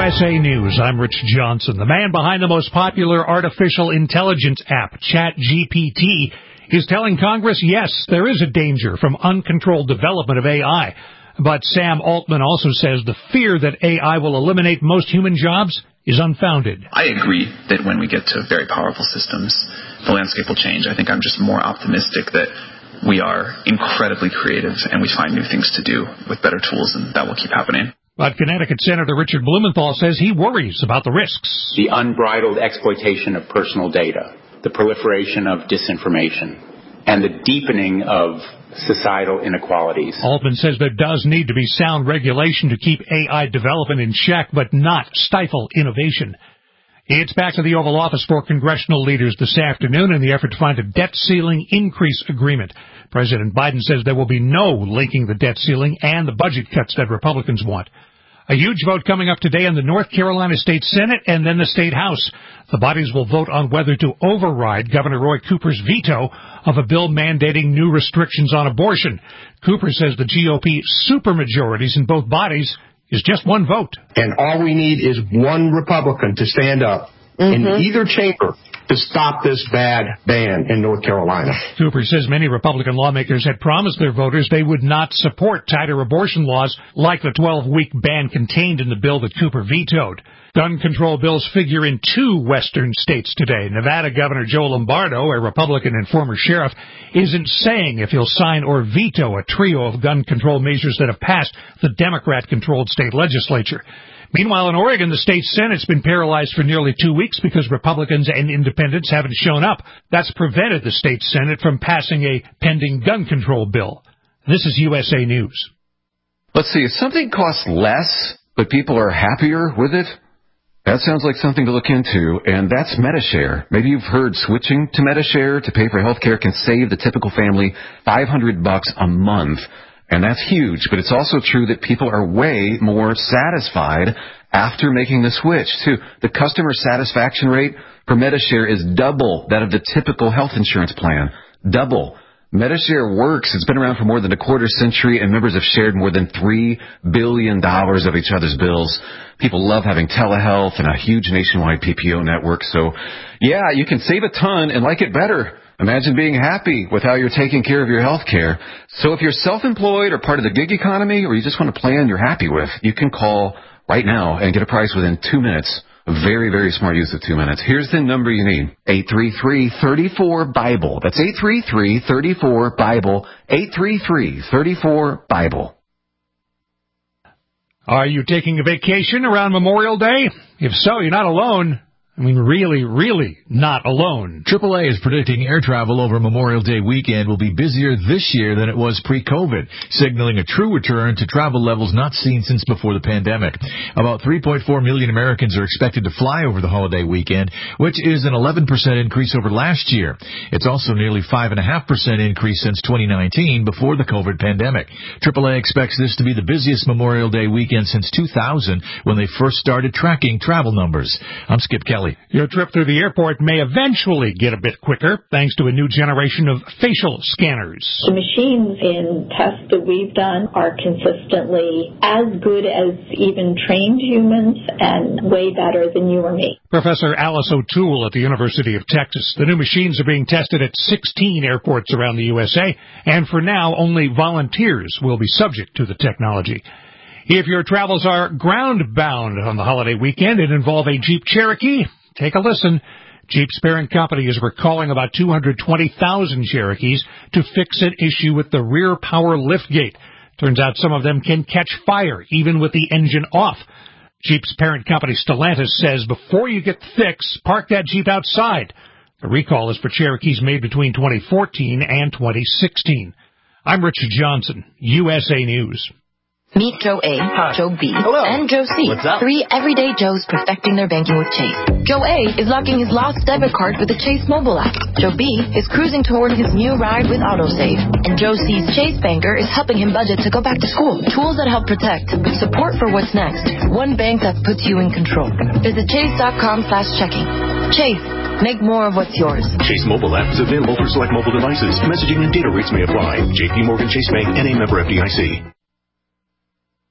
USA News, I'm Rich Johnson. The man behind the most popular artificial intelligence app, ChatGPT, is telling Congress, yes, there is a danger from uncontrolled development of AI. But Sam Altman also says the fear that AI will eliminate most human jobs is unfounded. I agree that when we get to very powerful systems, the landscape will change. I think I'm just more optimistic that we are incredibly creative and we find new things to do with better tools, and that will keep happening. But Connecticut Senator Richard Blumenthal says he worries about the risks. The unbridled exploitation of personal data, the proliferation of disinformation, and the deepening of societal inequalities. Altman says there does need to be sound regulation to keep AI development in check, but not stifle innovation. It's back to the Oval Office for congressional leaders this afternoon in the effort to find a debt ceiling increase agreement. President Biden says there will be no linking the debt ceiling and the budget cuts that Republicans want. A huge vote coming up today in the North Carolina State Senate and then the State House. The bodies will vote on whether to override Governor Roy Cooper's veto of a bill mandating new restrictions on abortion. Cooper says the GOP supermajorities in both bodies is just one vote. And all we need is one Republican to stand up in either chamber to stop this bad ban in North Carolina. Cooper says many Republican lawmakers had promised their voters they would not support tighter abortion laws like the 12-week ban contained in the bill that Cooper vetoed. Gun control bills figure in 2 western states today. Nevada Governor Joe Lombardo, a Republican and former sheriff, isn't saying if he'll sign or veto a trio of gun control measures that have passed the Democrat-controlled state legislature. Meanwhile, in Oregon, the state Senate's been paralyzed for nearly 2 weeks because Republicans and independents haven't shown up. That's prevented the state Senate from passing a pending gun control bill. This is USA News. Let's see, if something costs less, but people are happier with it, that sounds like something to look into, and that's Medi-Share. Maybe you've heard switching to Medi-Share to pay for health care can save the typical family $500 a month. And that's huge, but it's also true that people are way more satisfied after making the switch, too. The customer satisfaction rate for Medi-Share is double that of the typical health insurance plan. Double. Medi-Share works. It's been around for more than a quarter century, and members have shared more than $3 billion of each other's bills. People love having telehealth and a huge nationwide PPO network. So, yeah, you can save a ton and like it better. Imagine being happy with how you're taking care of your health care. So if you're self-employed or part of the gig economy or you just want a plan you're happy with, you can call right now and get a price within 2 minutes. A very, very smart use of 2 minutes. Here's the number you need. 833-34-BIBLE. That's 833-34-BIBLE. 833-34-BIBLE. Are you taking a vacation around Memorial Day? If so, you're not alone. I mean, really, really not alone. AAA is predicting air travel over Memorial Day weekend will be busier this year than it was pre-COVID, signaling a true return to travel levels not seen since before the pandemic. About 3.4 million Americans are expected to fly over the holiday weekend, which is an 11% increase over last year. It's also nearly 5.5% increase since 2019 before the COVID pandemic. AAA expects this to be the busiest Memorial Day weekend since 2000 when they first started tracking travel numbers. I'm Skip Kelly. Your trip through the airport may eventually get a bit quicker thanks to a new generation of facial scanners. The machines in tests that we've done are consistently as good as even trained humans and way better than you or me. Professor Alice O'Toole at the University of Texas. The new machines are being tested at 16 airports around the USA, and for now, only volunteers will be subject to the technology. If your travels are ground-bound on the holiday weekend and involve a Jeep Cherokee, take a listen. Jeep's parent company is recalling about 220,000 Cherokees to fix an issue with the rear power liftgate. Turns out some of them can catch fire, even with the engine off. Jeep's parent company Stellantis says before you get the fix, park that Jeep outside. The recall is for Cherokees made between 2014 and 2016. I'm Richard Johnson, USA News. Meet Joe A, Joe B, Hello. and Joe C. What's up? 3 everyday Joes perfecting their banking with Chase. Joe A is locking his lost debit card with the Chase mobile app. Joe B is cruising toward his new ride with AutoSave. And Joe C's Chase banker is helping him budget to go back to school. Tools that help protect, support for what's next. One bank that puts you in control. Visit chase.com/checking. Chase, make more of what's yours. Chase mobile app is available for select mobile devices. Messaging and data rates may apply. JP Morgan Chase Bank, NA member FDIC.